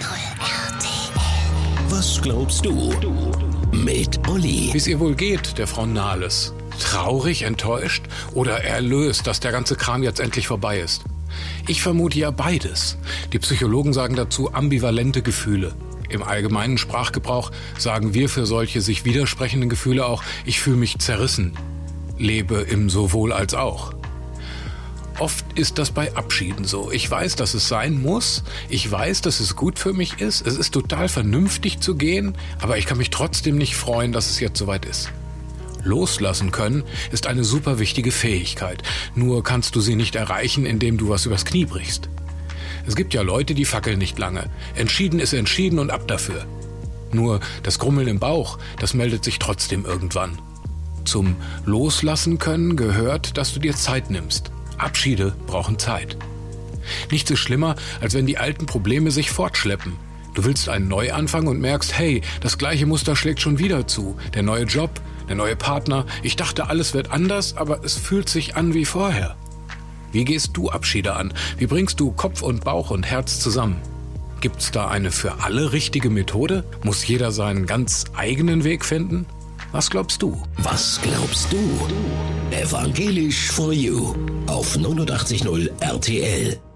RTL. Was glaubst du? Mit Olli. Wie es ihr wohl geht, der Frau Nahles. Traurig, enttäuscht oder erlöst, dass der ganze Kram jetzt endlich vorbei ist? Ich vermute ja beides. Die Psychologen sagen dazu ambivalente Gefühle. Im allgemeinen Sprachgebrauch sagen wir für solche sich widersprechenden Gefühle auch, ich fühle mich zerrissen, lebe im sowohl als auch. Oft ist das bei Abschieden so. Ich weiß, dass es sein muss. Ich weiß, dass es gut für mich ist. Es ist total vernünftig zu gehen, aber ich kann mich trotzdem nicht freuen, dass es jetzt soweit ist. Loslassen können ist eine super wichtige Fähigkeit. Nur kannst du sie nicht erreichen, indem du was übers Knie brichst. Es gibt ja Leute, die fackeln nicht lange. Entschieden ist entschieden und ab dafür. Nur das Grummeln im Bauch, das meldet sich trotzdem irgendwann. Zum Loslassen können gehört, dass du dir Zeit nimmst. Abschiede brauchen Zeit. Nichts ist schlimmer, als wenn die alten Probleme sich fortschleppen. Du willst einen Neuanfang und merkst, hey, das gleiche Muster schlägt schon wieder zu. Der neue Job, der neue Partner. Ich dachte, alles wird anders, aber es fühlt sich an wie vorher. Wie gehst du Abschiede an? Wie bringst du Kopf und Bauch und Herz zusammen? Gibt's da eine für alle richtige Methode? Muss jeder seinen ganz eigenen Weg finden? Was glaubst du? Was glaubst du? Evangelisch for You auf 89.0 RTL.